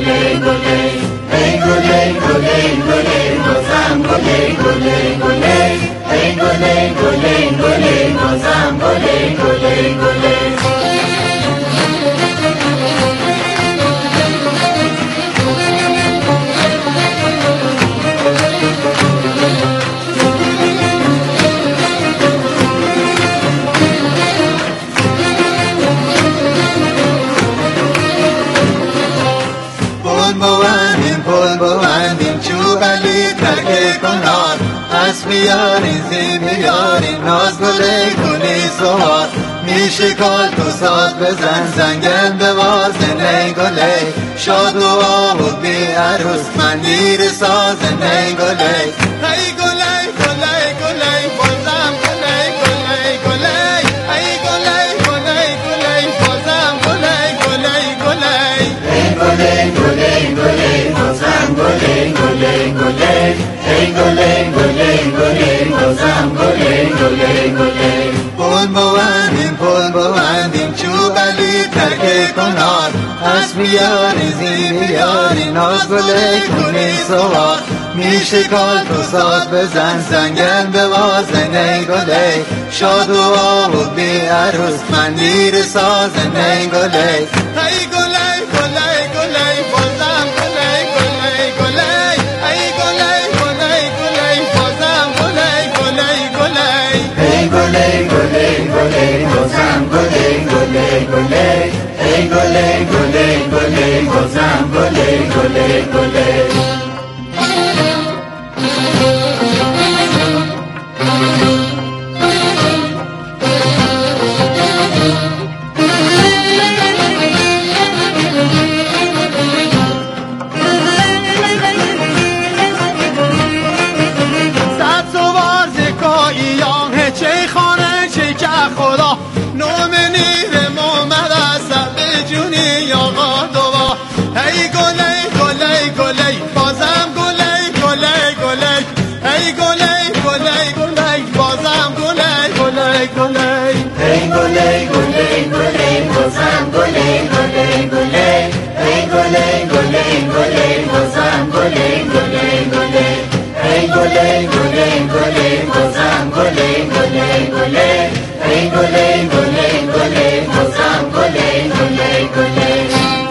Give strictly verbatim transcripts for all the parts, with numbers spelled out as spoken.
گله گله ای گله گله گله بازم گله گله گله ای گله گله گله بازم گله گله گله پل ببندیم چوبلی ترک کنار از بیارین زی بیارین ناز گله گلی سوار میشه کار تو ساز بزن زنگل بواز نی گله شاد و آبود بی عروس مندیر ساز نی گله ای گله گله گله بازم گله گله گله ای گله گله گله بازم گله گله گله ای گله گله گله بازم گله گله گله ای گله گله گله بازم گله گله گله پل ببندیم پل ببندیم چوبلی ترک کنار از بیاری زی بیاری ناز گله کنی سوار میشه کار تو ساز بزن زنگل بواز نی گله شاد و آبود بی عروس مندیر ساز نی گله ای گله گله گله بازم گله گله گله ای گله گله گله بازم گله گله گله ای گله گله گله بازم گله گله گله ای گله گله گله بازم گله گله گله ای گله گله گله بازم گله گله گله ای گله گله گله بازم گله گله گله ای گله گله گله بازم گله گله گله ای گله گله گله بازم گله گله گله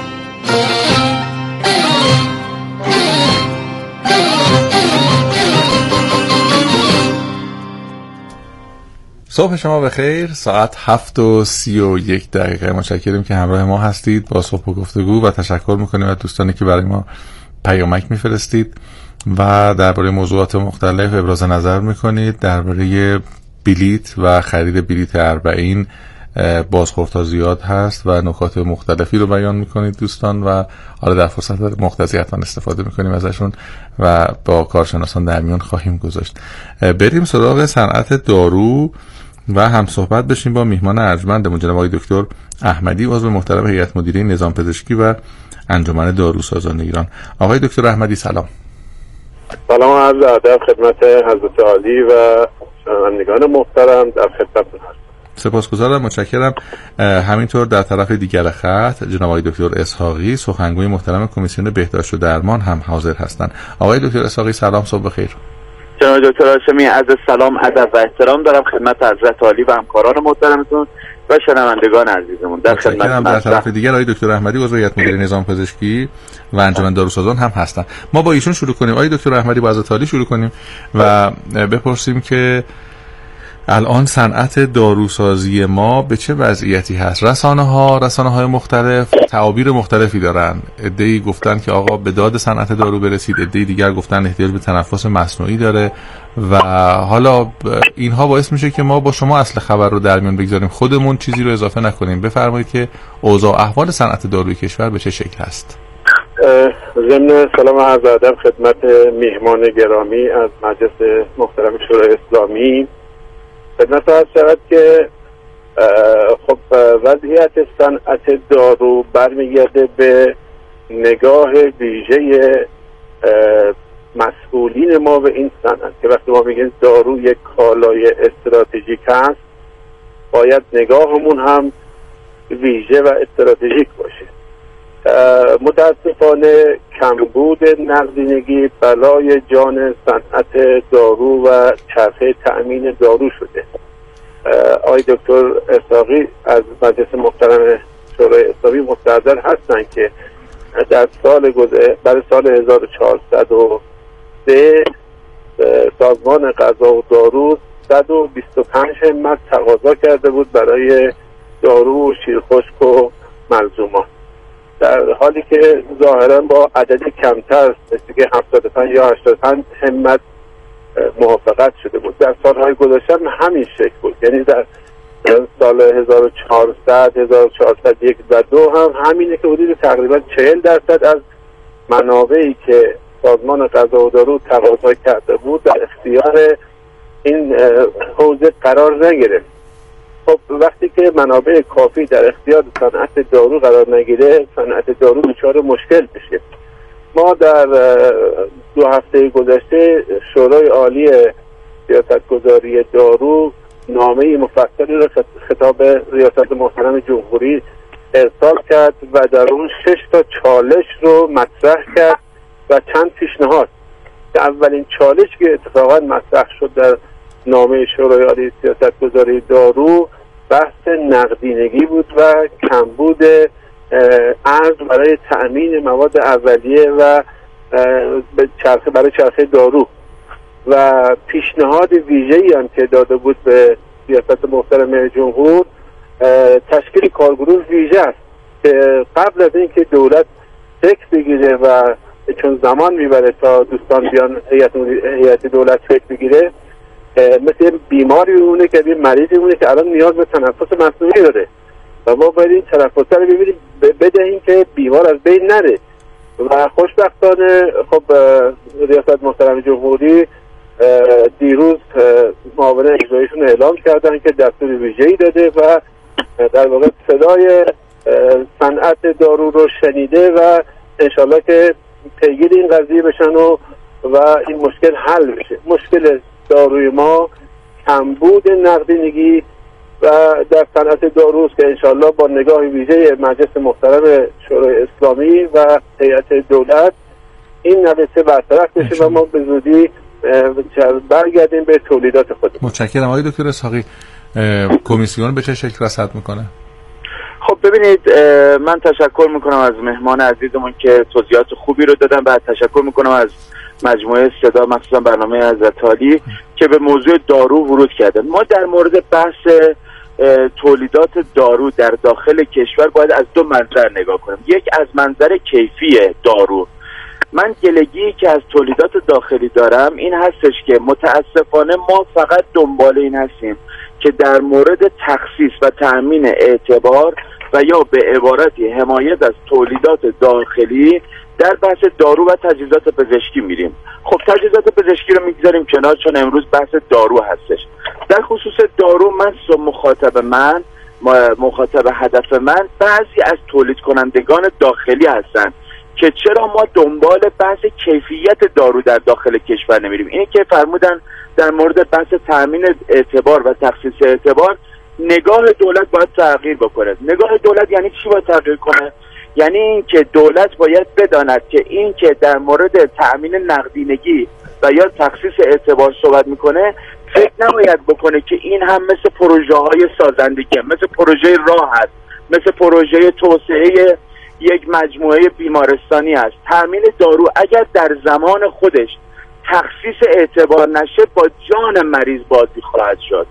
صبح شما بخیر. ساعت هفت و سی و یک دقیقه. متشکرم که همراه ما هستید با صبح و گفتگو و تشکر میکنیم از دوستانی که برای ما پیامک میفرستید و درباره موضوعات مختلف ابراز نظر میکنید. درباره بلیت و خرید بلیت اربعین بازخوردها زیاد هست و نکات مختلفی رو بیان میکنید دوستان و حالا در فرصت مختصی حتما استفاده میکنیم ازشون و با کارشناسان در میان خواهیم گذاشت. بریم سراغ صنعت دارو و هم صحبت بشیم با میهمان ارجمندمون جناب آقای دکتر احمدی، عضو محترم هیئت مدیره نظام پزشکی و انجمن داروسازان ایران. آقای دکتر احمدی سلام. سلام و عرض ادب خدمت حضرت عالی و شنوندگان محترم، در خدمتتون هستم. سپاسگزارم، متشکرم. همینطور در طرف دیگر خط جناب آقای دکتر اسحاقی، سخنگوی محترم کمیسیون بهداشت و درمان هم حاضر هستند. آقای دکتر اسحاقی سلام، صبح بخیر. جناب دکتر هاشمی عرض سلام، ادب و احترام دارم خدمت حضرت عالی و همکاران محترمتون و شنوندگان عزیزمون. در خدمتتون. در طرف دیگر آقای دکتر احمدی، عضو هیئت مدیره نظام پزشکی و انجمن داروسازان هم هستند. ما با ایشون شروع کنیم. آقای دکتر احمدی با حضرت عالی شروع کنیم و بپرسیم که الان صنعت داروسازی ما به چه وضعیتی هست؟ رسانه ها رسانه های مختلف تعابیر مختلفی دارن. عده‌ای گفتن که آقا به داد صنعت دارو برسید، عده‌ای دیگر گفتن احتیاج به تنفس مصنوعی داره و حالا اینها باعث میشه که ما با شما اصل خبر رو در میان بگذاریم، خودمون چیزی رو اضافه نکنیم. بفرمایید که اوضاع احوال صنعت داروی کشور به چه شکل هست؟ ضمن سلام و عرض ادب خدمت میهمان گرامی از مجلس محترم شورای اسلامی، خدمت هست شود که خب وضعیت صنعت دارو برمیگرده به نگاه ویژه مسئولین ما به این صنعت که وقتی ما میگیم دارو یک کالای استراتژیک هست، باید نگاهمون هم ویژه و استراتژیک باشه. متاسفانه کمبود نقدینگی بلای جان صنعت دارو و چرخه تأمین دارو شده. آقای دکتر اسحاقی از مجلس محترم شورای اسلامی مستحضر هستند که در سال گذشته برای سال هزار و چهارصد و سه سازمان غذا و دارو صد و بیست و پنج همت تقاضا کرده بود برای دارو و شیرخشک و ملزومات، در حالی که ظاهرا با عددی کمتر مثل هفتاد و پنج یا هشتاد و پنج همت موافقت شده بود. در سالهای گذشته همین شکل بود، یعنی در سال هزار و چهارصد، هزار و چهارصد و یک و دو هم همینه که حدود تقریبا چهل درصد از منابعی که سازمان غذا و دارو تقاضا کرده بود در اختیار این حوزه قرار نگرفت. خب وقتی که منابع کافی در اختیار صنعت دارو قرار نگیره، صنعت دارو دچار مشکل میشه. ما در دو هفته گذشته شورای عالی سیاستگذاری دارو نامه مفصلی را خطاب ریاست محترم جمهوری ارسال کرد و در اون شش تا چالش رو مطرح کرد و چند پیشنهاد. اولین چالش که اتفاقا مطرح شد در نامه شورای عالی سیاستگذاری دارو بحث نقدینگی بود و کمبود ارز برای تأمین مواد اولیه و چرخه برای چرخه دارو و پیشنهاد ویژه‌ای هم که داده بود به ریاست محترم جمهور تشکیل کارگروه ویژه است که قبل از اینکه دولت فکر بگیره و چون زمان میبره تا دوستان بیان هیئت هیئت دولت فکر بگیره، مثل بیماری اونه که این مریضی اونه که الان نیاز به تنفس مصنوعی داره و ما باید این تنفس رو ببینیم بدهیم که بیمار از بین نره. و خوشبختانه خب ریاست محترم جمهوری دیروز معاون اجراییشون اعلام کردن که دستور ویژه‌ای داده و در واقع صدای صنعت دارو رو شنیده و انشالله که پیگیر این قضیه بشن و و این مشکل حل بشه. مشکل داروی ما کمبود نقدینگی و در صنعت داروست که انشالله با نگاه ویژه مجلس محترم شورای اسلامی و هیئت دولت این نقصه برطرف بشه و ما به زودی برگردیم به تولیدات خود. متشکرم. آقای دکتر اسحاقی، کمیسیون به چه شکل رصد میکنه؟ خب ببینید، من تشکر میکنم از مهمان عزیزمون که توضیحات خوبی رو دادن. بعد تشکر میکنم از مجموعه صدا، مخصوصا برنامه حضرت عالی که به موضوع دارو ورود کردن. ما در مورد بحث تولیدات دارو در داخل کشور باید از دو منظر نگاه کنیم. یک از منظر کیفی دارو. من گلگی که از تولیدات داخلی دارم این هستش که متاسفانه ما فقط دنبال این هستیم که در مورد تخصیص و تأمین اعتبار و یا به عبارتی حمایت از تولیدات داخلی در بحث دارو و تجهیزات پزشکی میریم. خب تجهیزات پزشکی رو میگذاریم کنار چون امروز بحث دارو هستش. در خصوص دارو من مخاطب من مخاطب هدف من بعضی از تولید کنندگان داخلی هستن که چرا ما دنبال بحث کیفیت دارو در داخل کشور نمیریم. اینه که فرمودن در مورد بحث تأمین اعتبار و تخصیص اعتبار نگاه دولت باید تغییر بکنه. نگاه دولت یعنی چی باید تغییر کنه؟ یعنی این که دولت باید بداند که این که در مورد تأمین نقدینگی و یا تخصیص اعتبار صحبت میکنه فکر نباید بکنه که این هم مثل پروژه های سازندگی، مثل پروژه راه هست، مثل پروژه توسعه یک مجموعه بیمارستانی است. تأمین دارو اگر در زمان خودش تخصیص اعتبار نشه با جان مریض بازی خواهد شد.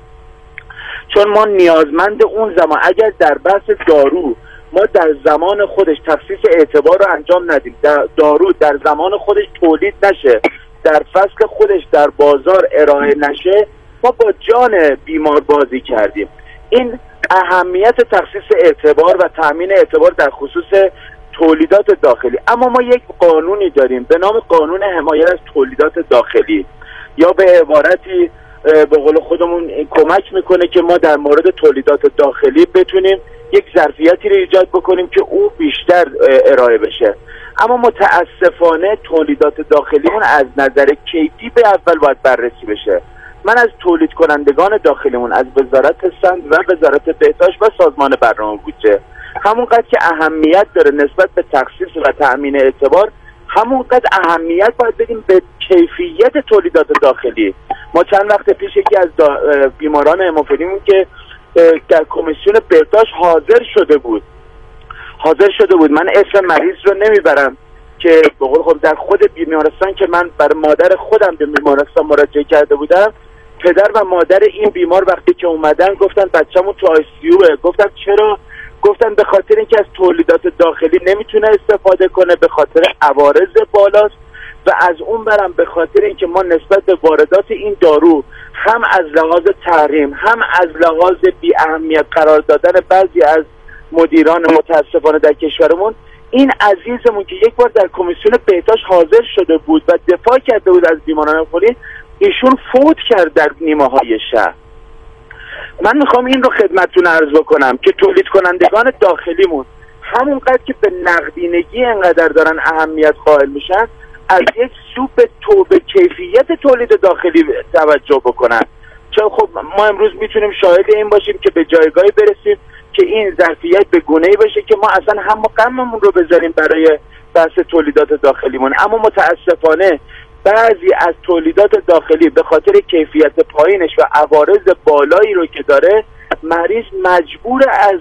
چون ما نیازمند اون زمان اگر در بحث دارو ما در زمان خودش تخصیص اعتبار رو انجام ندیم، در دارو در زمان خودش تولید نشه، در فصل خودش در بازار ارائه نشه، ما با جان بیمار بازی کردیم. این اهمیت تخصیص اعتبار و تأمین اعتبار در خصوص تولیدات داخلی. اما ما یک قانونی داریم به نام قانون حمایت از تولیدات داخلی، یا به عبارتی به قول خودمون کمک میکنه که ما در مورد تولیدات داخلی بتونیم یک ظرفیتی رو ایجاد بکنیم که او بیشتر ارائه بشه. اما متاسفانه تولیدات داخلیمون از نظر کیفی به اول باید بررسی بشه. من از تولید کنندگان داخلیمون، از وزارت سمت و وزارت بهداشت و سازمان برنامه بودجه همونقدر که اهمیت داره نسبت به تخصیص و تأمین اعتبار، همونقدر اهمیت باید بدیم به کیفیت تولیدات داخلی. ما چند وقت پیش یکی از بیماران هموفیلیمون که در کمیسیون بهداشت حاضر شده بود حاضر شده بود من اسم مریض رو نمیبرم که به قول خود در خود بیمارستان که من برای مادر خودم به بیمارستان مراجعه کرده بودم، پدر و مادر این بیمار وقتی که اومدن گفتن بچه‌مون تو آی سی یوه. گفتم چرا؟ گفتن به خاطر اینکه از تولیدات داخلی نمیتونه استفاده کنه، به خاطر عوارض بالاست، و از اون برم به خاطر اینکه ما نسبت به واردات این دارو هم از لحاظ تحریم هم از لحاظ بی اهمیت قرار دادن بعضی از مدیران متاسفانه در کشورمون، این عزیزمون که یک بار در کمیسیون بهداشت حاضر شده بود و دفاع کرده بود از بیماران هموفیلی، ایشون فوت کرد در نیمه های شهر. من میخوام این رو خدمتتون عرض بکنم که تولید کنندگان داخلیمون همونقدر که به نقدینگی انقدر دارن اهمیت قائل میشن، از یک سو به تو به کیفیت تولید داخلی توجه بکنن. چون خب ما امروز میتونیم شاهد این باشیم که به جایگاهی برسیم که این ظرفیت به گونه‌ای باشه که ما اصلا هم غممون رو بذاریم برای بحث تولیدات داخلیمون. اما متاسفانه بعضی از تولیدات داخلی به خاطر کیفیت پایینش و عوارض بالایی رو که داره، مریض مجبور از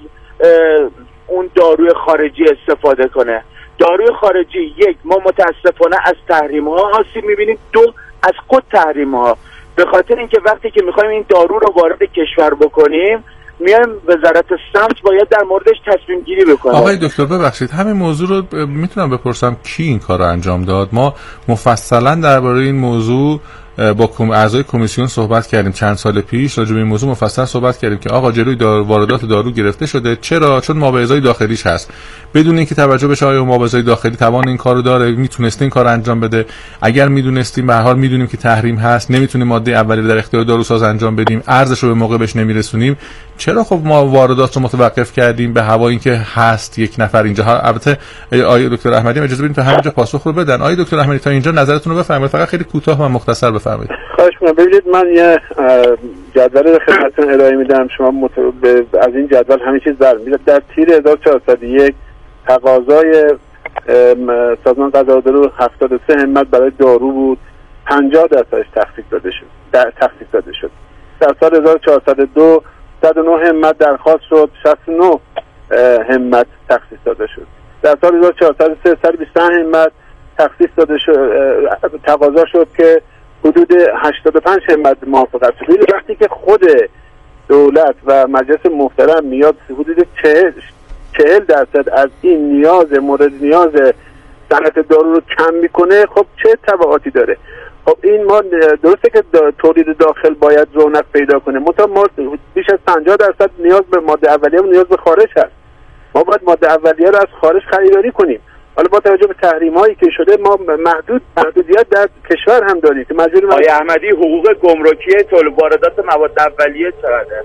اون داروی خارجی استفاده کنه. داروی خارجی، یک، ما متاسفانه از تحریم ها آسیب میبینیم، دو، از خود تحریم ها. به خاطر اینکه وقتی که میخوایم این دارو رو وارد کشور بکنیم، میایم وزارت سمت باید در موردش تصمیم گیری بکنه. آقای دکتر ببخشید، همین موضوع رو میتونم بپرسم کی این کار رو انجام داد؟ ما مفصلا درباره این موضوع با اعضای کمیسیون صحبت کردیم چند سال پیش، راجع به این موضوع مفصل صحبت کردیم که آقا جلوی دار واردات دارو گرفته شده. چرا؟ چون مابعضای داخلیش هست. بدون اینکه توجه بشه آیا مابعضای داخلی توان این کارو داره، میتونسته این کارو انجام بده. اگر میدونستیم، به هر حال میدونیم که تحریم هست، نمیتونیم ماده اولیه در اختیار داروساز انجام بدیم، ارزش رو به موقع بهش نمیرسونیم، چرا خب ما واردات رو متوقف کردیم به هوای اینکه هست یک نفر اینجا؟ البته آقای دکتر احمدی اجازه بدید تا همینجا پاسخ رو بدن. آقای دکتر احمدی تا اینجا نظرتون رو بفرمایید، فقط خیلی کوتاه و مختصر بفرمایید. خواهش می‌کنم. ببینید من یه جدول رو خدمتتون ارائه میدم، شما مت... از این جدول همه چیز در میاد. در تیر هزار و چهارصد و یک تقاضای سازمان غذا و دارو هفتاد و سه همت برای دارو بود، پنجاه درصدش تخفیف داده شد. در تخفیف داده شد. در سال هزار و چهارصد و دو صد و نه همت درخواست شد، شصت و نه همت تخفیف داده شد. در سال هزار و چهارصد و سه صد و بیست و پنج همت تخفیف داده شد، تقاضا شد که حدود هشتاد و پنج همت موافقت شد. وقتی که خود دولت و مجلس محترم میاد حدود چهل درصد از این نیاز مورد نیاز صنعت دارو رو کم میکنه، خب چه تبعاتی داره؟ خب این ما درسته که دا تولید داخل باید رونق پیدا کنه، منتها ما بیش از پنجاه درصد نیاز به ماده اولیه و نیاز به خارج هست. ما باید ماده اولیه رو از خارج خریداری کنیم. حالا با توجه به تحریم‌هایی که شده ما محدود محدودیت در کشور هم داریم که مجبوریم. آقای احمدی، حقوق گمرکی تولید واردات مواد اولیه چقدره؟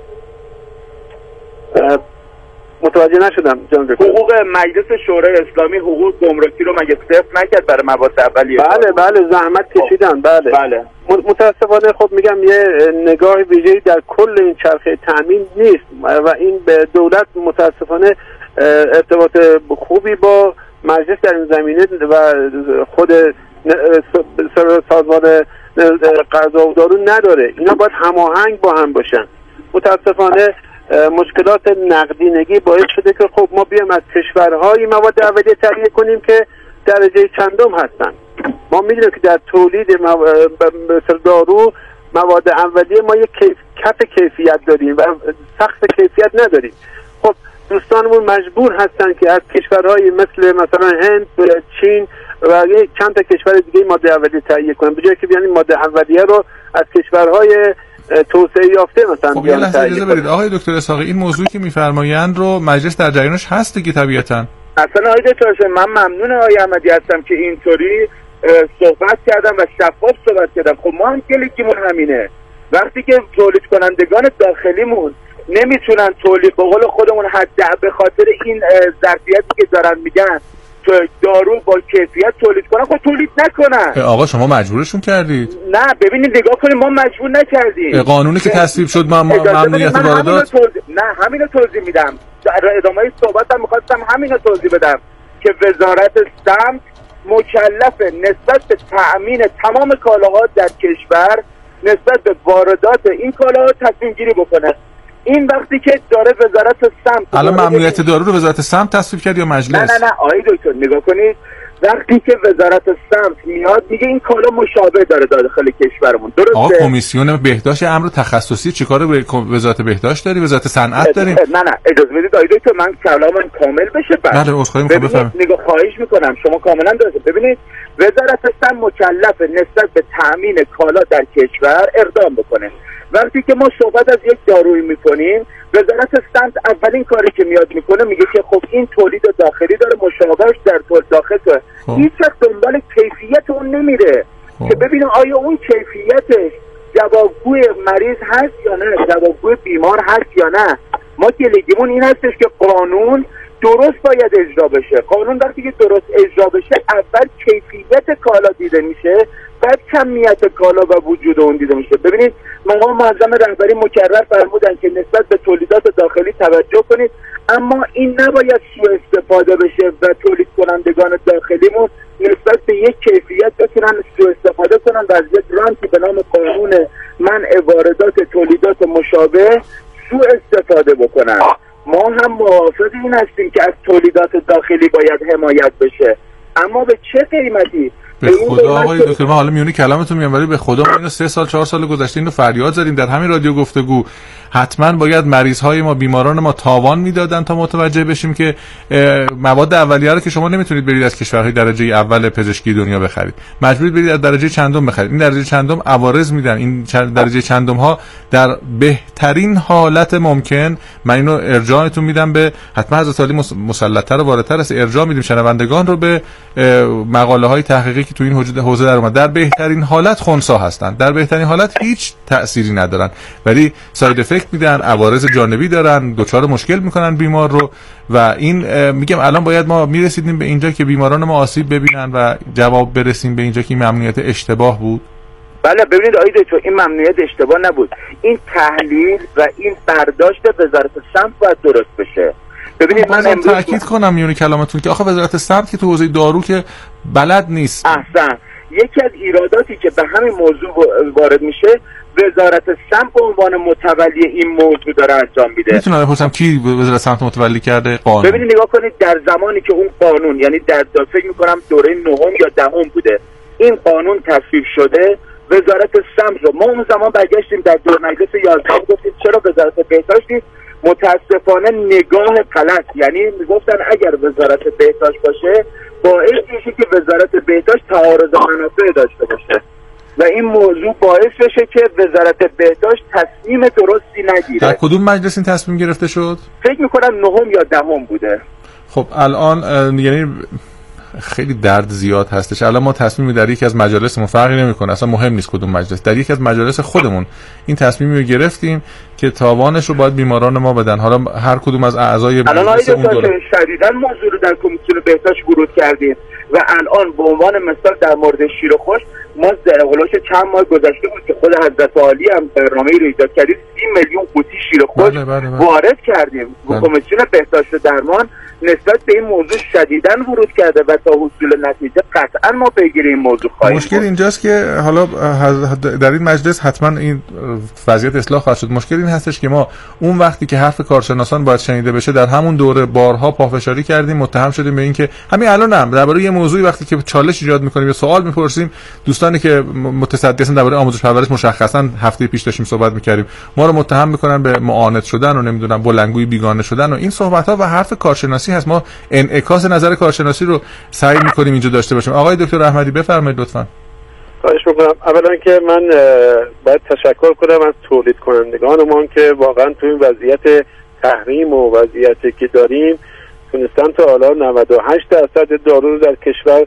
متوجه نشدم جان دکتر. حقوق مجلس شورای اسلامی حقوق گمرکی رو مگه صفر نکرد برای مواد اولیه؟ بله بله زحمت کشیدن. بله بله. متاسفانه خب میگم یه نگاه ویژه‌ای در کل این چرخه تامین نیست و این به دولت متاسفانه ارتباط خوبی با مجلس در این زمینه و خود سازمان غذا و دارو نداره. اینا باید هماهنگ با هم باشن. متاسفانه مشکلات نقدینگی باعث شده که خب ما بیام از کشورهای مواد اولیه تهیه کنیم که درجه چندم هستن. ما میدونیم که در تولید مثل دارو مواد اولیه ما یک کیف... کف کیفیت داریم و سقف کیفیت نداریم. خب دوستانمون مجبور هستن که از کشورهای مثل مثلا هند، چین و چند تا کشور دیگه ماده اولیه تهیه کنن، به جای که بیان ماده اولیه رو از کشورهای توسعه یافته مثلا. خب یه لحظه اجازه بدید آقای دکتر اسحاقی، این موضوعی که میفرمایند رو مجلس در جریانش هست دیگه طبیعتاً. اصلا آقای دکتر من ممنون آقای احمدی هستم که اینطوری صحبت کردم و شفاف صحبت کردم. خب ما هم کلیکیمون همینه، وقتی که تولید کنندگان داخلیمون نمیتونن تولید به قول خودمون حد به خاطر این ظرفیتی که دارن میگن دارو با کیفیت تولید کنن، خب تولید نکنن. آقا شما مجبورشون کردید؟ نه ببینید نگاه کنید، ما مجبور نکردیم. قانونی که تصویب شد ما ممنوعیت واردات. نه همینو توضیح میدم، در ادامه صحبتم میخواستم همینو توضیح بدم که وزارت سمت مکلف نسبت به تأمین تمام کالاها در کشور نسبت به واردات این کالاها تصمیم گیری بکنه. این وقتی که داره وزارت سمت الان ممنوعیت دارو رو وزارت سمت تصویب کرد یا مجلس؟ نه نه نه آقای دکتر نگاه کنید، وقتی که وزارت سمت میاد میگه این کالا مشابه داره داخل کشورمون، درسته؟ آقا کمیسیون بهداشت امر تخصصی چیکار به وزارت بهداشت داری؟ وزارت صنعت داریم؟ نه نه اجازه بدید آقای دکتر من کلامم کامل بشه. بله عذرخواهی میکنم بفرمایید. نگاه خواهش میکنم شما کاملا درسته. ببینید وزارت سمت مکلف نسبت به تامین کالا در کشور اقدام بکنه. وقتی که ما صحبت از یک دارویی میکنیم، وزارت سمت اولین کاری که میاد میکنه میگه که خب این تولید داخلی داره، مشابهش در تولید داخل تو هیچ وقت دنبال کیفیت اون نمیره خب. که ببینیم آیا اون کیفیتش جوابگوی مریض هست یا نه، جوابگوی بیمار هست یا نه. ما که لیگیمون این هستش که قانون درست باید اجرا بشه. قانون وقتی که درست اجرا بشه اول کیفیت کالا دیده میشه، بعد کمیت کالا و وجود اون دیده میشه. ببینید مقام معظم رهبری مکرر فرمودن که نسبت به تولیدات داخلی توجه کنید، اما این نباید سوء استفاده بشه و تولید کنندگان داخلیمون نسبت به یک کیفیت بتونن سوء استفاده کنن و از یک رانتی به نام قانون منع واردات تولیدات مشابه سوء استفاده بکنن. ما هم موافق این هستیم که از تولیدات داخلی باید حمایت بشه، اما به چه قیمتی؟ به خدا آقای دکتر من حالا میونی کلامتون میگم، ولی به خدا ما اینو سه سال چهار سال گذشته اینو فریاد زدیم در همین رادیو گفتگو، حتما باید مریض های ما بیماران ما تاوان میدادن تا متوجه بشیم که مواد اولیه رو که شما نمیتونید برید از کشورهای درجه اول پزشکی دنیا بخرید، مجبورید برید از درجه چندم بخرید. این درجه چندم عوارض میدن، این درجه چندم ها در بهترین حالت ممکن، من اینو ارجاعتون میدم به حتما حضرت علی مسلط‌تر و واردتر است، ارجاع میدیم شنوندگان رو به مقاله های تحقیقی که تو این حوزه در اومد. در بهترین حالت خنثی هستن، در بهترین حالت هیچ تأثیری ندارن، ولی ساید افکت میدن، عوارض جانبی دارن، دچار مشکل میکنن بیمار رو. و این میگم الان باید ما میرسیدیم به اینجا که بیماران ما آسیب ببینن و جواب برسیم به اینجا که این ممنوعیت اشتباه بود. بله ببینید آقای دکتر این ممنوعیت اشتباه نبود، این تحلیل و این برداشت وزارت سمت باید درست بشه. ببینید من امروز تاکید کنم میونه کلامتون که آخه وزارت سمت که تو حوزه دارو که بلد نیست. احسن. یکی از ایراداتی که به همین موضوع وارد میشه، وزارت سمت به عنوان متولی این موضوع داره انجام میده. میتونم بپرسم کی وزارت سمت متولی کرده قانون؟ ببینید نگاه کنید در زمانی که اون قانون، یعنی در فکر میکنم دوره نهم یا دهم بوده این قانون تصویب شده، وزارت سمت رو ما اون زمان برگشتیم در دور مجلس یازده گفتیم چرا وزارت بهداشت نیست؟ متاسفانه نگاه غلط، یعنی میگفتن اگر وزارت بهداشت باشه باعث میشه که وزارت بهداشت تعارض منافع داشته باشه و این موضوع باعث بشه که وزارت بهداشت تصمیم درستی نگیره. در کدوم مجلس این تصمیم گرفته شد؟ فکر میکنم نهم یا دهم بوده. خب الان یعنی خیلی درد زیاد هستش. الان ما تصمیمی در یکی از مجالسمون فرقی نمیکنه، اصلا مهم نیست کدوم مجلس، در یکی از مجالس خودمون این تصمیمی رو گرفتیم که تاوانش رو باید بیماران ما بدن. حالا هر کدوم از اعضای مجلس اون دوره شدیداً موضوع رو در کمیسیون بهداشت ورود کردیم و الان به عنوان مثال در مورد شیر و خشک ما هولوش چند ماه گذشته بود که خود حضرت عالی هم برنامه‌ای رو ایجاد کردیم، سی میلیون قوطی شیر و خشک بله بله بله. وارد کردیم. بله. کمیسیون بهداشت و درمان نسبت به این موضوع شدیداً ورود کرده و تا حصول نتیجه قطعاً ما پیگیری این موضوع خواهیم. مشکل اینجاست که حالا در این مجلس حتما این وضعیت اصلاح خواهد شد. مشکل این هستش که ما اون وقتی که حرف کارشناسان باید شنیده بشه در همون دوره بارها پافشاری کردیم، متهم شدیم به این که همین الان هم درباره یه موضوعی وقتی که چالش ایجاد می‌کنیم یا سوال می‌پرسیم، دوستانی که متصدی هستن درباره آموزش پرورش مشخصا هفته پیش داشتیم صحبت می‌کردیم، ما رو متهم می‌کنن به معاند شدن و نمیدونم بلندگوی بیگانه شدن و این صحبت‌ها و حرف کارشناسی هست. ما انعکاس نظر کارشناسی رو سعی می‌کنیم اینجا داشته باشیم. آقای دکتر احمدی بفرمایید لطفاً. خواهش می‌کنم. اولا که من باید تشکر کنم از تولید کنندگانمون که واقعا تو این وضعیت تحریم و وضعیتی که داریم تونستن تا حالا نود و هشت درصد دارو رو در کشور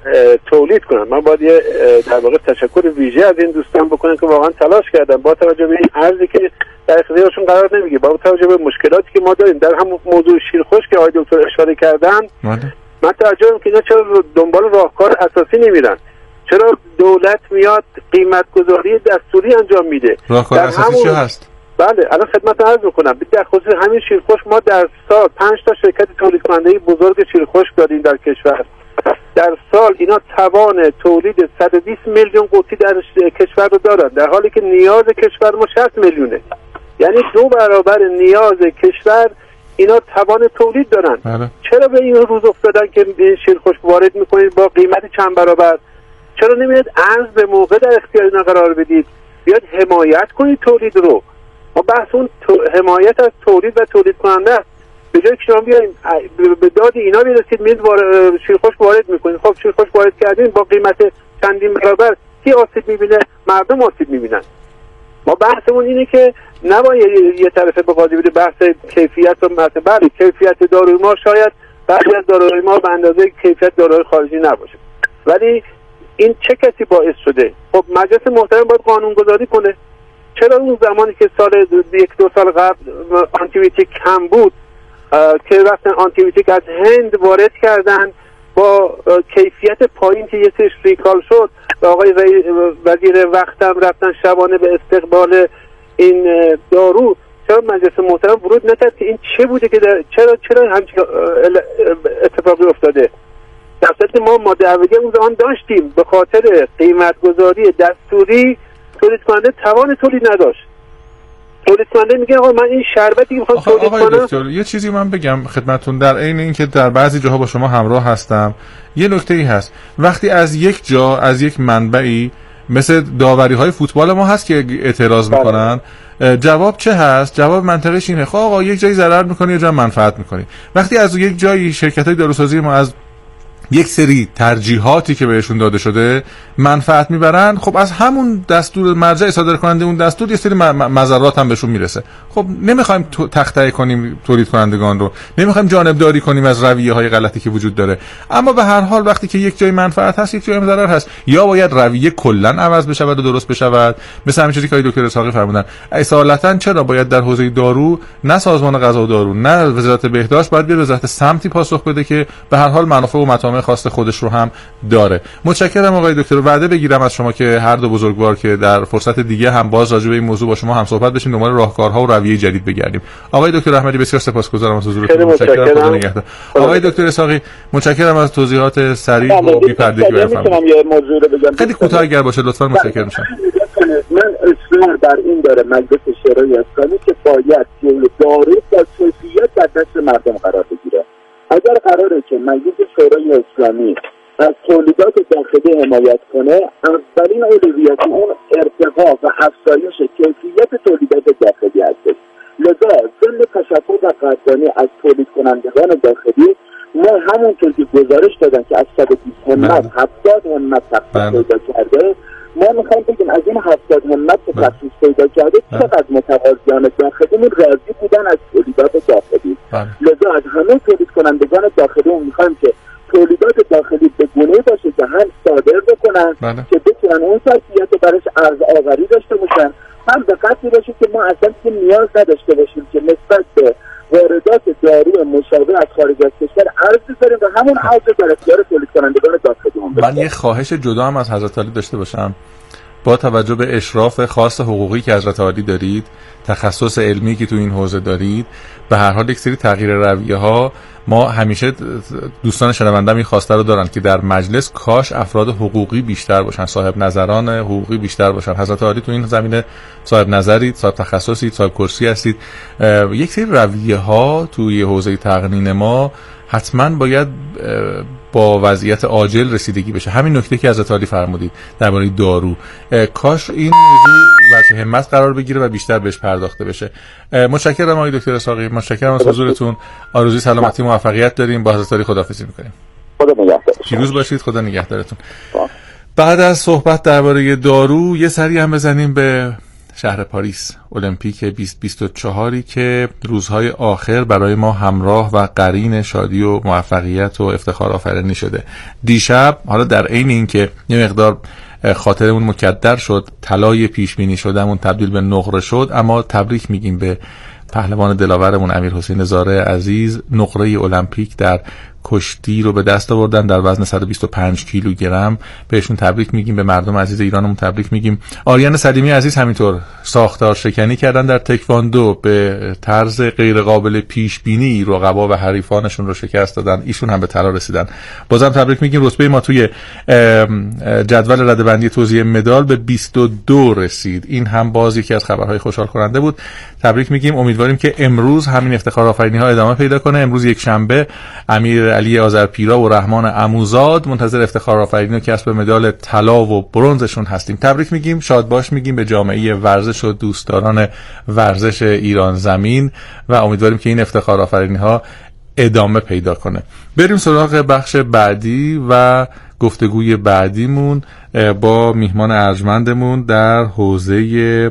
تولید کنن. من باید یه در واقع تشکر ویژه از این دوستان بکنم که واقعا تلاش کردن با توجه به این ارزی که در اختیارشون قرار نمیگیره، با توجه به مشکلاتی که ما داریم در همون موضوع شیر خشک که آقای دکتر اشاره کردن. من تعجبم که اینا چرا دنبال راهکار اساسی نمیرن. چرا دولت میاد قیمت گذاری دستوری انجام میده؟ راهکار اساسی چه هست؟ بله الان خدمت عرض میکنم. در خصوص همین شیرخشک ما در سال پنج تا شرکت تولید کننده بزرگ شیرخشک داریم در کشور. در سال اینا توان تولید صد و بیست میلیون قوطی در کشور رو دارن، در حالی که نیاز کشور ما شصت میلیونه. یعنی دو برابر نیاز کشور اینا توان تولید دارن. بله. چرا به این روز افتادن که شیرخشک وارد میکنید با قیمت چند برابر؟ چرا نمیاد ارز به موقع در اختیار اینا قرار بدید؟ بیاد حمایت کنید تولید رو. ما بحث اون حمایت از تولید و تولید کننده است. به جای که شما بیاین به داد اینا برسید میاد شیرخشک وارد میکنید. خب شیرخشک وارد کردین با قیمت چندین برابر، کی آسیب میبینه؟ مردم آسیب میبینن. ما بحثمون اینه که نباید یه طرفه به قاضی بده بحث کیفیت و مثلا بله کیفیت داروی ما شاید بعضی از داروی ما به اندازه کیفیت داروی خارجی نباشه، ولی این چه کسی باعث شده؟ خب مجلس محترم باید قانون گذاری کنه. چرا اون زمانی که سال یک دو سال قبل آنتیبیوتیک کم بود که رفتن آنتیبیوتیک از هند وارد کردن با کیفیت پایین که یه سری ریکال شد و آقای وزیر وقتم رفتن شبانه به استقبال این دارو، چرا مجلس محترم ورود نکرد که این چه بوده که چرا چرا همچین اتفاقی افتاده؟ در صورتی ما ماده اولیه اون زمان داشتیم، به خاطر قیمت گذاری دستوری تولید کننده توان تولید نداشت. تولید کننده میگه آقا من این شربتی میخوام تولید کنم. آقای دکتر یه چیزی من بگم خدمتتون، در عین اینکه در بعضی جاها با شما همراه هستم، یه نکته ای هست. وقتی از یک جا از یک منبعی مثل داوری های فوتبال ما هست که اعتراض میکنن، جواب چه هست؟ جواب منطقش اینه خب آقا یک جایی ضرر میکنی یه جا منفعت میکنی. وقتی از یک جایی شرکت های داروسازی ما از یک سری ترجیحاتی که بهشون داده شده منفعت میبرن، خب از همون دستور مرجع صادر کننده اون دستور یه سری مضرات هم بهشون میرسه. خب نمیخوایم تخطئه کنیم تولید کنندگان رو، نمیخوایم جانبداری کنیم از رویه های غلطی که وجود داره، اما به هر حال وقتی که یک جای منفعت هست یک جای ضرر هست، یا باید رویه کلا عوض بشه و درست بشه، مثل همین چیزی که دکتر اسحاقی فرمودن. اصالتا چرا باید در حوزه دارو نه سازمان غذا و دارو نه وزارت بهداشت باید به وزارت سمتی پاسخ بده که به هر حال منافع و مطامع خاص خودش رو هم داره. متشکرم آقای دکتر. وعده بگیرم از شما که هر دو بزرگوار که در فرصت دیگه هم باز راجع به این موضوع با شما هم صحبت بشیم، دنبال راهکارها و رویه جدید بگردیم. آقای دکتر احمدی بسیار سپاسگزارم از حضورتون. متشکرم. خدا نگهدار. آقای دکتر اسحاقی متشکرم از توضیحات سریع و بی‌پردگی که فرمودید. یه موضوع رو بگم خیلی کوتاه اگر باشه لطفاً متشکرم میشم. من اصرار بر این داره مجلس شورای اسلامی که باید دارو با کیفیت در دست مردم قرار بگیره. اگر قراره که مجلس شورای اسلامی از تولیدات داخلی حمایت کنه، اولین اولویت اون ارتقا و افزایش کیفیت تولیدات داخلی است. لذا ضمن تشکر و قدردانی از تولید کنندگان داخلی، ما همونطور که گزارش دادن که از صد و بیست همت هفتاد همت تخصیص پیدا کرده، ما میخوایم بگیم از این هفتاد همت که تخصیص پیدا کرده چقدر متقاضیان داخلیمون راضی بودن از تولیدات داخلی. لذا از همه تولید کنندگان داخلی میخوایم که تولیدات داخلی به گونه‌ای باشه که هم صادر بکنن بله. که بتونن اون ظرفیت رو برایش ارز آوری داشته باشن، هم به قدری باشه که ما اصلا که نیاز نداشته باشیم که نسبت به واردات دارو مشابه از خارج از کشور ارز بذاریم و همون ارز در اختیار تولید کنندگان داخلی. من یه خواهش جدا هم از حضرت عالی داشته باشم. با توجه به اشراف خاص حقوقی که حضرت عالی دارید، تخصص علمی که تو این حوزه دارید، به هر حال یک سری تغییر رویه ها ما همیشه دوستان شنوندم این خواسته رو دارن که در مجلس کاش افراد حقوقی بیشتر باشن، صاحب نظران حقوقی بیشتر باشن. حضرت عالی تو این زمینه صاحب نظرید، صاحب تخصصید، صاحب کرسی هستید. یک سری رویه ها توی حوزه تقنین ما حتما باید با وضعیت عاجل رسیدگی بشه. همین نکته که حضرت عالی فرمودید درباره دارو، کاش این موضوع وجه همت قرار بگیره و بیشتر بهش پرداخته بشه. متشکرم آقای دکتر اسحاقی، متشکرم از حضورتون. آرزوی سلامتی و موفقیت داریم. با حضرت عالی خداحافظی می‌کنیم. خدا نگهدار. پیروز باشید. خدا نگهدارتون. بعد از صحبت درباره دارو یه سری هم بزنیم به شهر پاریس، المپیک بیست بیست و چهار که روزهای آخر برای ما همراه و قرین شادی و موفقیت و افتخار آفرینی شده. دیشب حالا در عین این که یه مقدار خاطرمون مکدر شد، طلای پیش بینی شدمون تبدیل به نقره شد، اما تبریک میگیم به پهلوان دلاورمون امیر حسین زاره عزیز، نقره المپیک در کشتی رو به دست آوردن در وزن صد و بیست و پنج کیلوگرم. بهشون تبریک میگیم، به مردم عزیز ایرانمون تبریک میگیم. آریان سلیمی عزیز همینطور ساختار شکنی کردن در تکواندو، به طرز غیر قابل پیش بینی رقبا و حریفانشون رو شکست دادن، ایشون هم به طلا رسیدن. بازم تبریک میگیم. رتبه ما توی جدول رده‌بندی توزیع مدال به بیست و دو رسید. این هم باز یکی از خبرهای خوشحال کننده بود. تبریک میگیم. امیدواریم که امروز همین افتخار آفرینی ها ادامه پیدا کنه. امروز یک شنبه امیر علی آذرپیرا و رحمان عموزاد منتظر افتخار آفرینی و کسب مدال طلا و برنزشون هستیم. تبریک میگیم، شاد باش میگیم به جامعه ورزش و دوستداران ورزش ایران زمین و امیدواریم که این افتخار آفرینی ها ادامه پیدا کنه. بریم سراغ بخش بعدی و گفتگوی بعدیمون با میهمان ارجمندمون در حوزه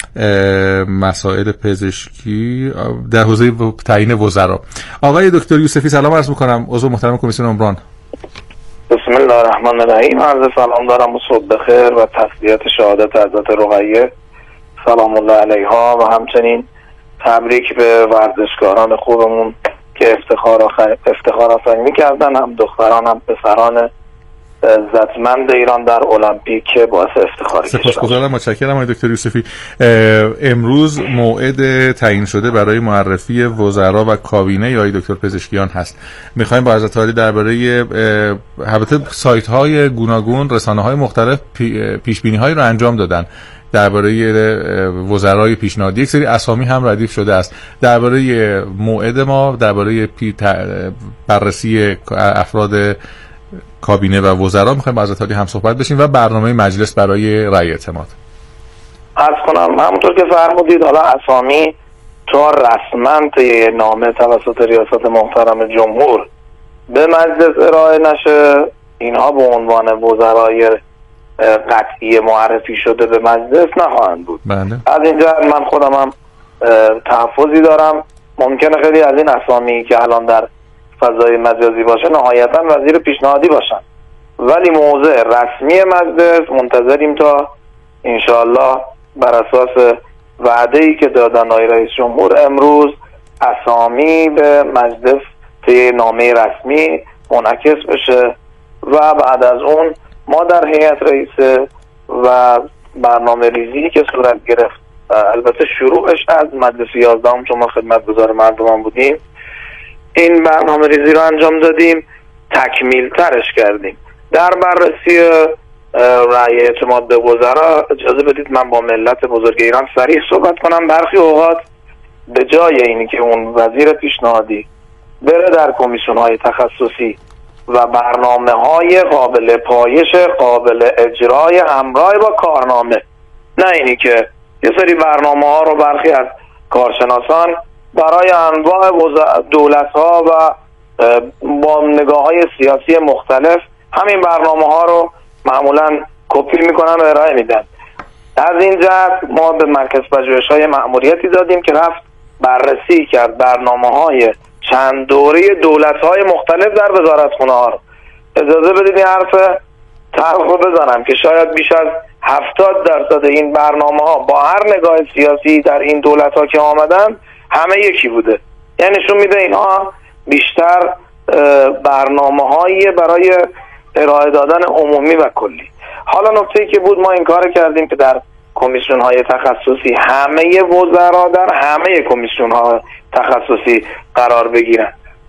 مسائل پزشکی، در حوزه تعیین وزرا. آقای دکتر یوسفی سلام عرض میکنم، عضو محترم کمیسیون عمران. بسم الله الرحمن الرحیم. عرض سلام دارم و صبح بخیر و تسلیت شهادت حضرت رقیه سلام الله علیها و همچنین تبریک به ورزشکاران خوبمون که افتخار آخر... افتخار آفرینی کردن، هم دختران هم پسران عزتمند ایران در المپیک که باعث افتخار کشور. سپاسگزارم، متشکرم آقای دکتر یوسفی. امروز موعد تعیین شده برای معرفی وزرا و کابینه یا دکتر پزشکیان هست. میخوایم با حضرت عالی درباره البته سایت های گوناگون، رسانه های مختلف پیش بینی هایی رو انجام دادن درباره وزرای پیشنهادی، یک سری اسامی هم ردیف شده است. درباره موعد ما، درباره بررسی افراد کابینه و وزرا میخوایم با حضرت عالی هم صحبت بشیم و برنامه مجلس برای رأی اعتماد. عرض کنم همونطور که فرمودید، حالا اسامی تا رسما طی نامه توسط ریاست محترم جمهور به مجلس ارائه نشه، اینها به عنوان وزرای قطعی معرفی شده به مجلس نخواهند بود. بله. از اینجا من خودم هم تحفظی دارم. ممکنه خیلی از این اسامی که الان در فضای مجازی باشه نهایتا وزیر پیشنهادی باشن، ولی موضع رسمی مجلس منتظریم تا انشاءالله بر اساس وعده‌ای که دادن آقای رئیس جمهور امروز اسامی به مجلس طی نامه رسمی منعکس بشه و بعد از اون ما در هیئت رئیسه و برنامه ریزی که صورت گرفت، البته شروعش از مجلس یازدهم چون ما خدمتگزار مردمان بودیم، این برنامه ریزی رو انجام دادیم، تکمیل ترش کردیم. در بررسی رأی اعتماد به وزرا اجازه بدید من با ملت بزرگ ایران صریح صحبت کنم. برخی اوقات به جای اینی که اون وزیر پیشنهادی بره در کمیسیون های تخصصی و برنامه های قابل پایش قابل اجرای همراه با کارنامه، نه اینی که یه سری برنامه ها رو برخی از کارشناسان برای انواع دولت ها و با نگاه های سیاسی مختلف همین برنامه ها رو معمولا کپی میکنن و ارائه میدن. از این جهت ما به مرکز پژوهش های مأموریتی دادیم که رفت بررسی کرد برنامه های چند دوره دولت های مختلف در وزارتخونه ها رو. اجازه بدید این حرف تلخ رو بزنم که شاید بیش از هفتاد درصد این برنامه ها با هر نگاه سیاسی در این دولت ها که آمدن همه یکی بوده. یعنی نشون میده اینها بیشتر برنامه هایی برای ارائه دادن عمومی و کلی. حالا نکته‌ای که بود، ما این کار کردیم که در کمیسیون های تخصصی همه وزرا در همه کمیسیون های تخصصی قرار بگیرن،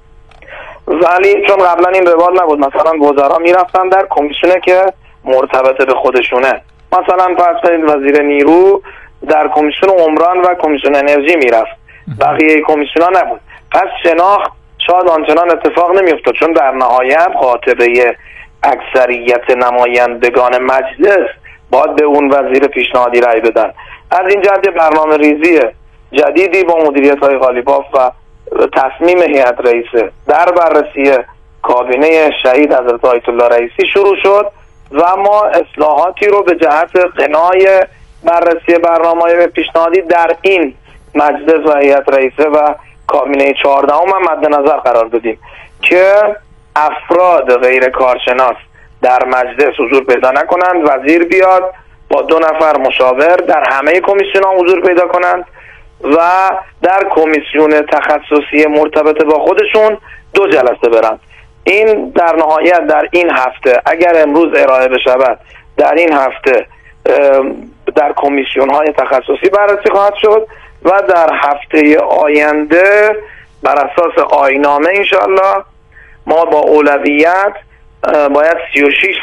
ولی چون قبلا این روال نبود، مثلا وزرا میرفتن در کمیسیونه که مرتبط به خودشونه، مثلا فرض کنید وزیر نیرو در کمیسیون عمران و کمیسیون انرژی میرفت، بقیه کمیسیون ها نبود. پس شناخت شاید آنچنان اتفاق نمیافتاد، چون در نهایت خاطبه اکثریت نمایندگان مجلس باید به اون وزیر پیشنهادی رأی بدن. از این جهت برنامه ریزی جدیدی با مدیریت های غالیباف و تصمیم هیئت رئیسه در بررسی کابینه شهید حضرت آیت الله رئیسی شروع شد و ما اصلاحاتی رو به جهت قنای بررسی برنامه‌های پیشنهادی در این مجلس و هیئت رئیسه و کابینه چهاردهم هم مد نظر قرار دادیم که افراد غیر کارشناس در مجلس حضور پیدا نکنند، وزیر بیاد با دو نفر مشاور در همه کمیسیون ها حضور پیدا کنند و در کمیسیون تخصصی مرتبط با خودشون دو جلسه برند. این در نهایت در این هفته اگر امروز ارائه بشود در این هفته در کمیسیون های تخصصی بررسی خواهد شد و در هفته آینده بر اساس آیین‌نامه انشاءالله ما با اولویت باید سی و شش